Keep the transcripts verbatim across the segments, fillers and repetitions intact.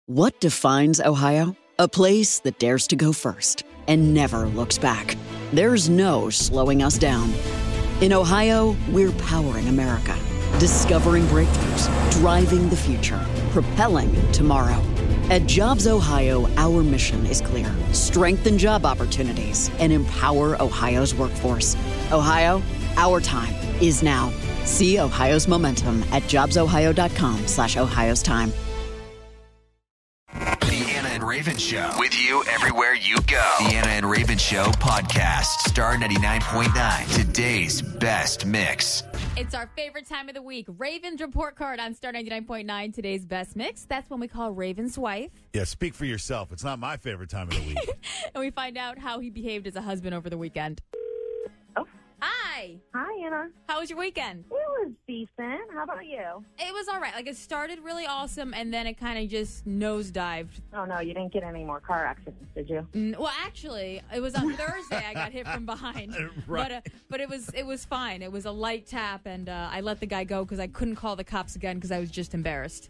What defines Ohio? A place that dares to go first and never looks back. There's no slowing us down. In Ohio, we're powering America, discovering breakthroughs, driving the future, propelling tomorrow. At Jobs Ohio, our mission is clear. Strengthen job opportunities and empower Ohio's workforce. Ohio, our time is now. See Ohio's momentum at jobs ohio dot com slash Ohio's time. The Anna and Raven Show. With you everywhere you go. The Anna and Raven Show podcast. Star ninety-nine point nine. Today's best mix. It's our favorite time of the week. Raven's report card on Star ninety-nine point nine. Today's best mix. That's when we call Raven's wife. Yeah, speak for yourself. It's not my favorite time of the week. And we find out how he behaved as a husband over the weekend. Oh. Hi. Hi, Anna. How was your weekend? It was decent. How about you? It was all right. Like, it started really awesome, and then it kind of just nosedived. Oh, no, you didn't get any more car accidents, did you? N- well, actually, it was on Thursday I got hit from behind. Right. But, uh, but it was it was fine. It was a light tap, and uh, I let the guy go because I couldn't call the cops again because I was just embarrassed.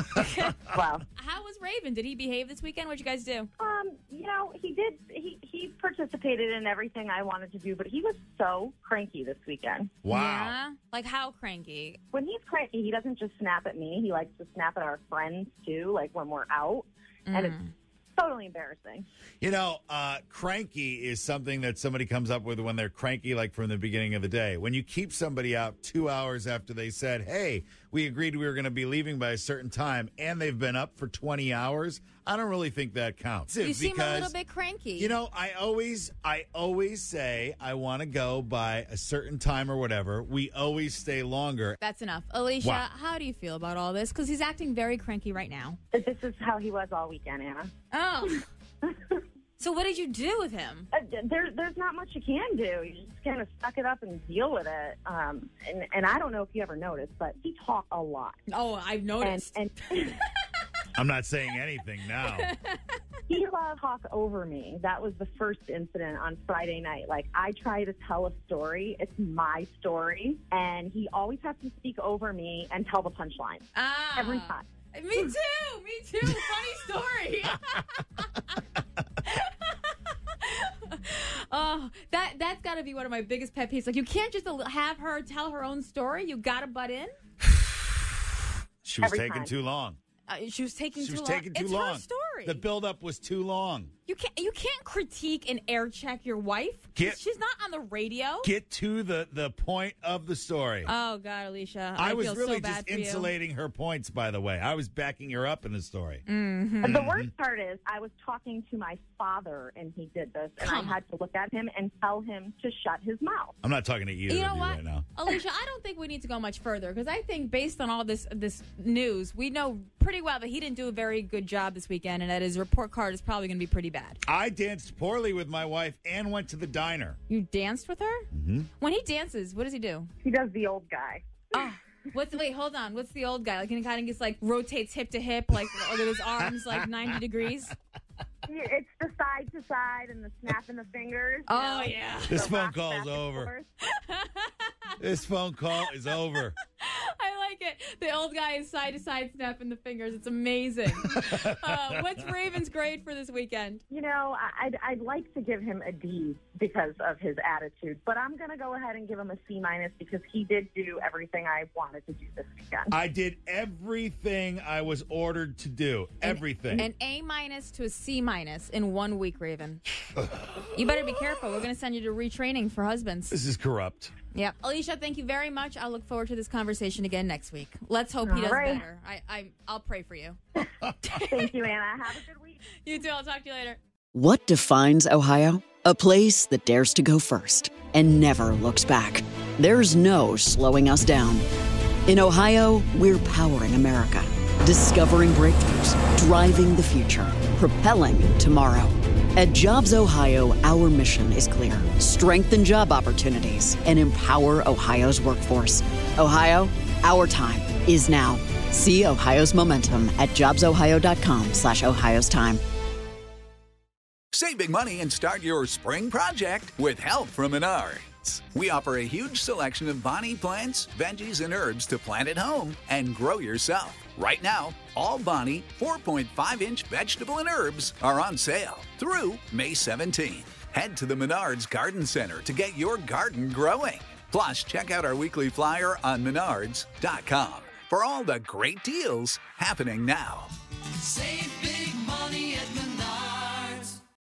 Wow. How was Raven? Did he behave this weekend? What'd you guys do? Um, you know, he did, he, he participated in everything I wanted to do, but he was so cranky this weekend. Wow. Yeah? Like, how cranky? When he's cranky, he doesn't just snap at me. He likes to snap at our friends, too, like when we're out. Mm. And it's totally embarrassing. You know, uh, cranky is something that somebody comes up with when they're cranky, like from the beginning of the day. When you keep somebody out two hours after they said, hey, we agreed we were going to be leaving by a certain time, and they've been up for twenty hours, I don't really think that counts. You seem because, a little bit cranky. You know, I always, I always say I want to go by a certain time or whatever. We always stay longer. That's enough. Alicia, Wow. how do you feel about all this? Because he's acting very cranky right now. But this is how he was all weekend, Anna. Oh. So what did you do with him? Uh, there, there's not much you can do. You just kind of suck it up and deal with it. Um, and, and I don't know if you ever noticed, but he talked a lot. Oh, I've noticed. And, and I'm not saying anything now. he loved to talk over me. That was the first incident on Friday night. Like, I try to tell a story. It's my story. And he always has to speak over me and tell the punchline. Ah. Every time. Me too. Me too. Funny story. Oh, that, that's got to be one of my biggest pet peeves. Like, you can't just have her tell her own story. You got to butt in. She was Every taking time. too long. Uh, she was taking She too was long. taking too it's long. her story. The buildup was too long. You can't you can't critique and air check your wife. Get- She's not on the radio. Get to the, the point of the story. Oh God, Alicia, I, I was feel really so bad just for you. insulating her points, by the way. I was backing her up in the story. Mm-hmm. But the worst part is I was talking to my father, and he did this, and Come I had to look at him and tell him to shut his mouth. I'm not talking to either You know of you what, right now. Alicia? I don't think we need to go much further because I think based on all this this news, we know pretty well that he didn't do a very good job this weekend, and that his report card is probably going to be pretty bad. I danced poorly with my wife and went to the diner. You danced with her? Mm-hmm. When he dances, what does he do? He does the old guy. Oh, what's wait? Hold on. What's the old guy? Like, he kind of just like rotates hip to hip, like with his arms like ninety degrees. It's the side to side and the snapping the fingers. you Oh, know, yeah. the This phone rock call back is and over. forth. This phone call is over. I like it. The old guy is side to side snapping the fingers. It's amazing. uh, what's Raven's grade for this weekend? You know, I- I'd, I'd like to give him a D because of his attitude, but I'm going to go ahead and give him a C minus because he did do everything I wanted to do this weekend. I did everything I was ordered to do. Everything. An A minus to a C minus in one week, Raven. You better be careful. We're going to send you to retraining for husbands. This is corrupt. Yep. Alicia, thank you very much. I'll look forward to this conversation again next week. Let's hope he does All right. better. I, I, I'll pray for you. Thank you, Anna. Have a good week. You too. I'll talk to you later. What defines Ohio? A place that dares to go first and never looks back. There's no slowing us down. In Ohio, we're powering America, discovering breakthroughs, driving the future, propelling tomorrow. At Jobs Ohio, our mission is clear. Strengthen job opportunities and empower Ohio's workforce. Ohio, our time is now. See Ohio's momentum at jobs ohio dot com slash Ohio's time. Save big money and start your spring project with help from Menard. plants. We offer a huge selection of Bonnie plants, veggies, and herbs to plant at home and grow yourself. Right now, all Bonnie four point five inch vegetable and herbs are on sale through May seventeenth. Head to the Menards Garden Center to get your garden growing. Plus, check out our weekly flyer on menards dot com for all the great deals happening now. Save big money at Menards.